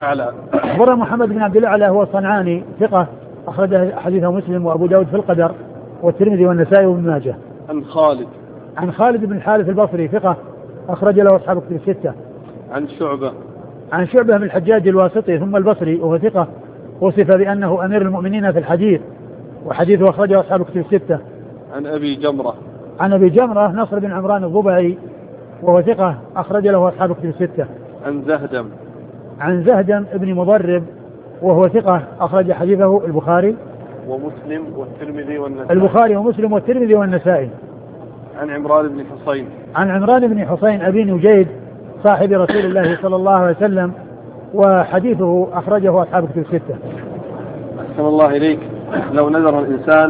على أخبرنا محمد بن عبد الأعلى هو الصنعاني ثقة أخرج حديثه مسلم وأبو داود في القدر والترمذي والنسائي وابن ماجه. عن خالد بن الحارث البصري ثقة أخرج له أصحاب الكتب الستة. عن شعبة بن الحجاج الواسطي ثم البصري وهو ثقة وصف بأنه أمير المؤمنين في الحديث وحديثه أخرجه أصحاب الكتب الستة. عن أبي جمرة نصر بن عمران الضبعي وهو ثقة أخرج له أصحاب الكتب الستة. عن زهدم ابن مضرب وهو ثقة أخرج حديثه البخاري ومسلم والترمذي والنسائي. عن عمران بن حصين أبي نجيد صاحب رسول الله صلى الله عليه وسلم وحديثه أخرجه أصحاب الكتب الستة. أحسن الله إليك. لو نذر الإنسان